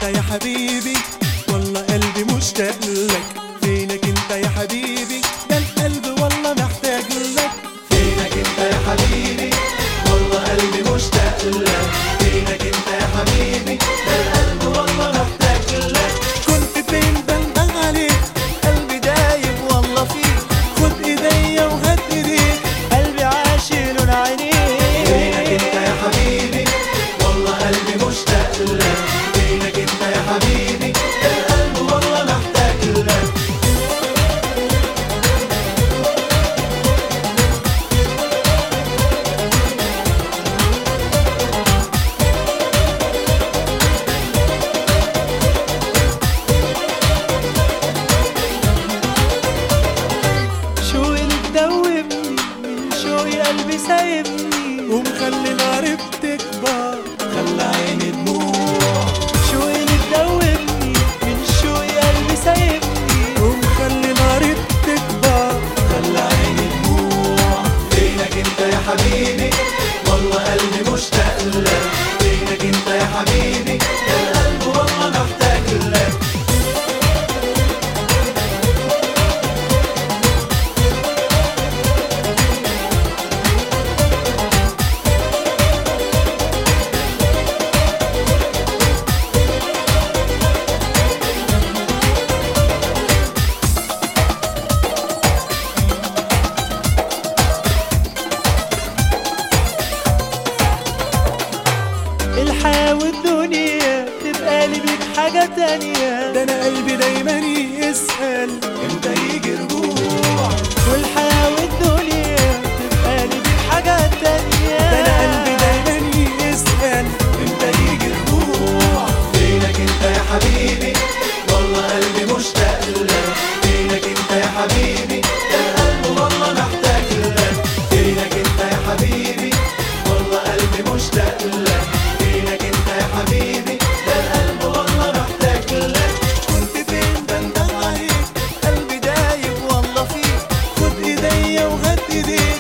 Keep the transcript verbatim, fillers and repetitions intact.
يا حبيبي والله قلبي مشتاق لك. فينك انت يا حبيبي ده القلب والله محتاج لك. فينك انت يا حبيبي والله قلبي مشتاق لك. فينك انت يا حبيبي ده القلب والله محتاج لك. كنت فين بندم عليك قلبي دايب والله فيك. خد ايديا وهات ايديك قلبي عاشق لون عينيك. فينك انت يا حبيبي والله قلبي مشتاق لك. فينك انت يا حبيبي ده القلب والله محتاج لك. شوقي اللي مدوبني من شوقي قلبي سايبني. ومخلي ناري بتكبر خلى عيني دموع. شوقي اللي مدوبني من شوقي قلبي سايبني. ومخلي ناري بتكبر خلى عيني دموع. فينك انت يا حبيبي والله قلبي مشتاق لك. فينك انت يا حبيبي ده القلب والله محتاج لك. الحياة والدنيا تبقى لي بيك حاجة تانية. ده انا قلبي دايما يسأل امتى يجي رجوع. والحياة والدنيا تبقى لي بيك حاجة تانية. ده انا قلبي دايما يسأل امتى يجي رجوع. فينك انت يا حبيبي والله قلبي مشتاق لك. فينك انت يا حبيبي ده القلب والله محتاج لك. فينك انت يا حبيبي والله قلبي مشتاق لك. فينك انت يا حبيبي ده القلب والله محتاج لك. كنت فين بندم عليك قلبي دايب والله فيك. خد ايديا وهات ايديك